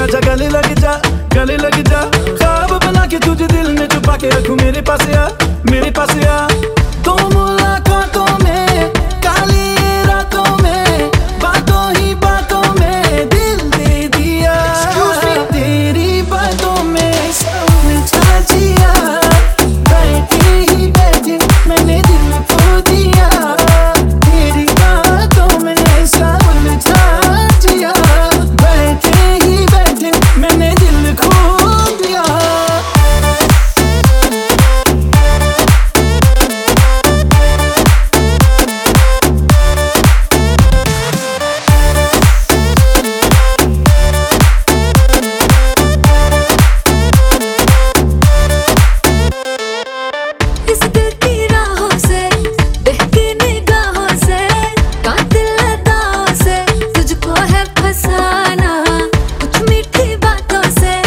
आजा गले लग जा ख्वाब बना के तुझे दिल में छुपा के रखूं मेरे पास आ तो मुलाकातों में काली रातों में बातों ही बातों में दिल दे दिया तेरी बातों में समझा जिया बैठे ही बैठे मैंने दिल खो दिया तेरी बातों में समझा जिया बैठे ही बैठे मैंने दिल खो दिया।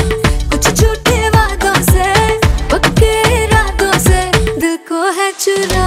चुरा